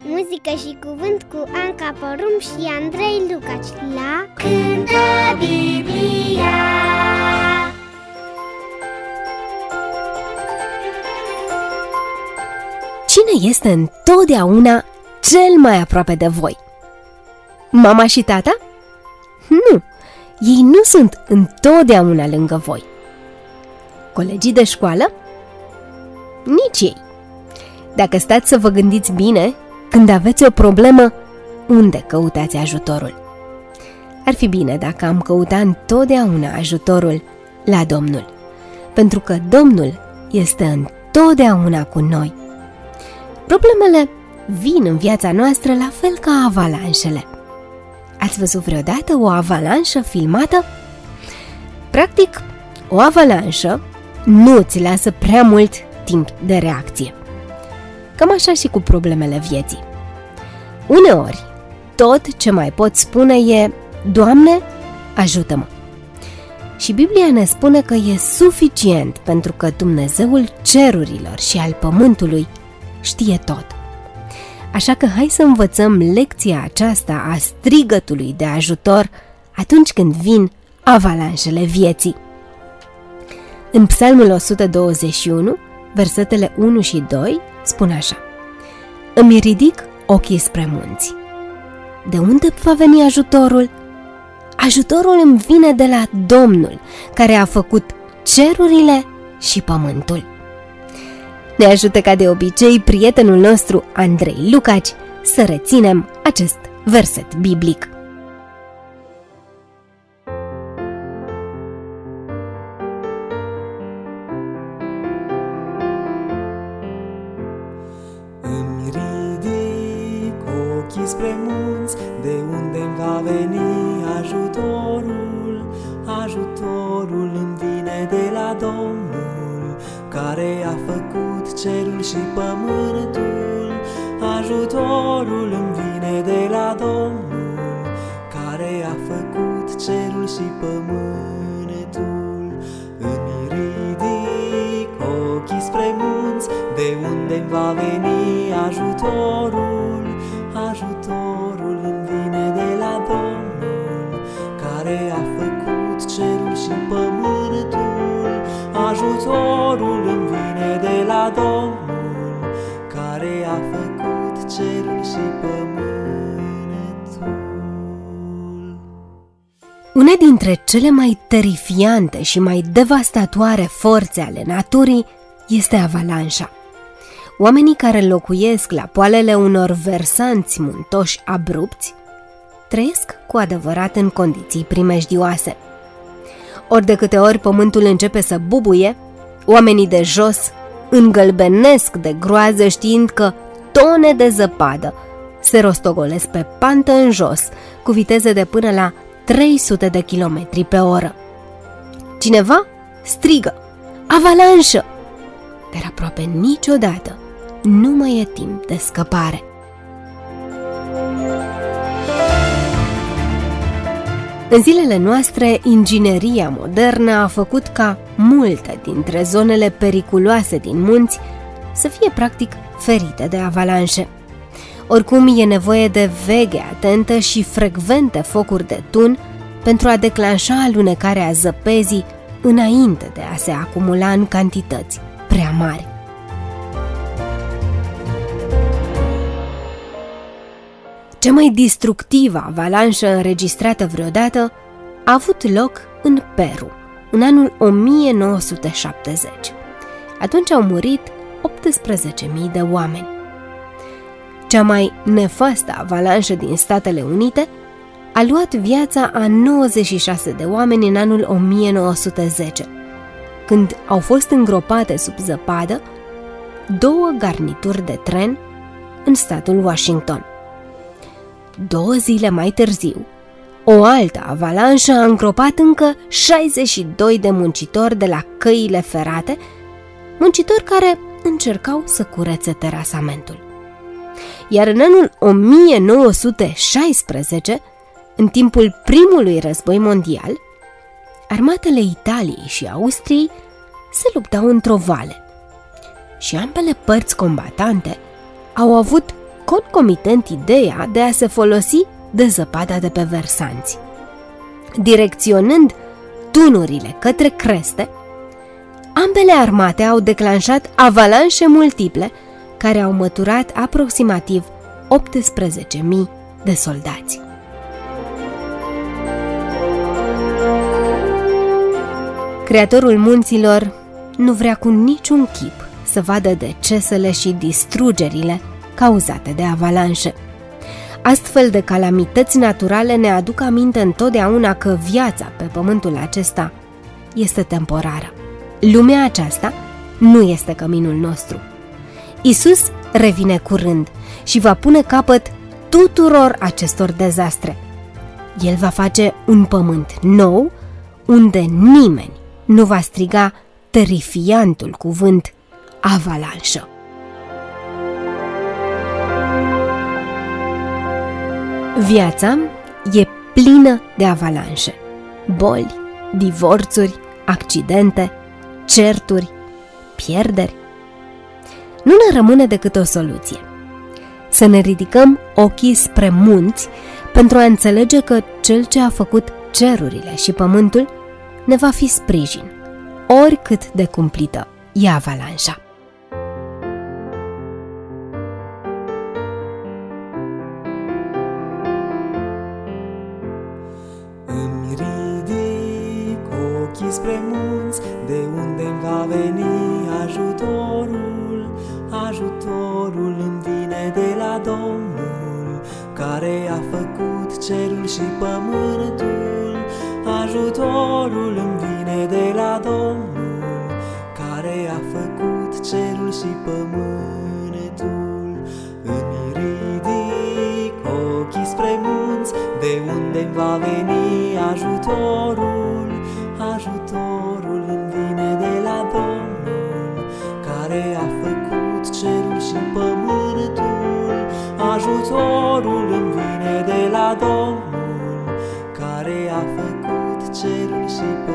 Muzică și cuvânt cu Anca Porum și Andrei Lucaci la Cântă Biblia. Cine este întotdeauna cel mai aproape de voi? Mama și tata? Nu, ei nu sunt întotdeauna lângă voi. Colegii de școală? Nici ei. Dacă stați să vă gândiți bine, când aveți o problemă, unde căutați ajutorul? Ar fi bine dacă am căuta întotdeauna ajutorul la Domnul, pentru că Domnul este întotdeauna cu noi. Problemele vin în viața noastră la fel ca avalanșele. Ați văzut vreodată o avalanșă filmată? Practic, o avalanșă nu îți lasă prea mult timp de reacție. Cam așa și cu problemele vieții. Uneori, tot ce mai pot spune e: Doamne, ajută-mă! Și Biblia ne spune că e suficient, pentru că Dumnezeul cerurilor și al pământului știe tot. Așa că hai să învățăm lecția aceasta a strigătului de ajutor atunci când vin avalanșele vieții. În Psalmul 121, versetele 1 și 2, spun așa: Îmi ridic ochii spre munți. De unde va veni ajutorul? Ajutorul îmi vine de la Domnul, care a făcut cerurile și pământul. Ne ajută ca de obicei prietenul nostru Andrei Lucaci să reținem acest verset biblic. Îmi ridic ochii spre munți, de unde-mi va veni ajutorul. Ajutorul îmi vine de la Domnul, care a făcut cerul și pământul. Ajutorul îmi vine de la Domnul, care a făcut cerul și pământul. Îmi ridic ochii spre munți, de unde-mi va veni ajutorul. Ajutorul îmi vine de la Domnul, care a făcut cerul și pământul. Ajutorul îmi vine de la Domnul, care a făcut cerul și pământul. Una dintre cele mai terifiante și mai devastatoare forțe ale naturii este avalanșa. Oamenii care locuiesc la poalele unor versanți muntoși abrupți trăiesc cu adevărat în condiții primejdioase. Ori de câte ori pământul începe să bubuie, oamenii de jos îngălbenesc de groază, știind că tone de zăpadă se rostogolesc pe pantă în jos cu viteze de până la 300 de km pe oră. Cineva strigă: avalanșă! Dar aproape niciodată nu mai e timp de scăpare. În zilele noastre, ingineria modernă a făcut ca multe dintre zonele periculoase din munți să fie practic ferite de avalanșe. Oricum, e nevoie de veghe atentă și frecvente focuri de tun pentru a declanșa alunecarea zăpezii înainte de a se acumula în cantități prea mari. Cea mai distructivă avalanșă înregistrată vreodată a avut loc în Peru, în anul 1970. Atunci au murit 18.000 de oameni. Cea mai nefastă avalanșă din Statele Unite a luat viața a 96 de oameni în anul 1910, când au fost îngropate sub zăpadă 2 garnituri de tren în statul Washington. 2 zile mai târziu, o altă avalanșă a îngropat încă 62 de muncitori de la căile ferate, muncitori care încercau să curețe terasamentul. Iar în anul 1916, în timpul primului război mondial, armatele Italiei și Austriei se luptau într-o vale și ambele părți combatante au avut concomitent ideea de a se folosi de zăpada de pe versanți. Direcționând tunurile către creste, ambele armate au declanșat avalanșe multiple care au măturat aproximativ 18.000 de soldați. Creatorul munților nu vrea cu niciun chip să vadă decesele și distrugerile cauzate de avalanșe. Astfel de calamități naturale ne aduc aminte întotdeauna că viața pe pământul acesta este temporară. Lumea aceasta nu este căminul nostru. Iisus revine curând și va pune capăt tuturor acestor dezastre. El va face un pământ nou unde nimeni nu va striga terifiantul cuvânt avalanșă. Viața e plină de avalanșe, boli, divorțuri, accidente, certuri, pierderi. Nu ne rămâne decât o soluție: să ne ridicăm ochii spre munți pentru a înțelege că Cel ce a făcut cerurile și pământul ne va fi sprijin, oricât de cumplită e avalanșa. Îmi ridic ochii spre munți, de unde-mi va veni ajutorul. Ajutorul îmi vine de la Domnul, care a făcut cerul și pământul. Ajutorul îmi vine de la Domnul, care a făcut cerul și pământul. Îmi ridic ochii spre munți, de unde-mi va veni ajutorul. Ajutorul îmi vine de la Domnul, care a făcut cerul și pământul. Ajutorul îmi vine de la Domnul, care a făcut cerul și pământul.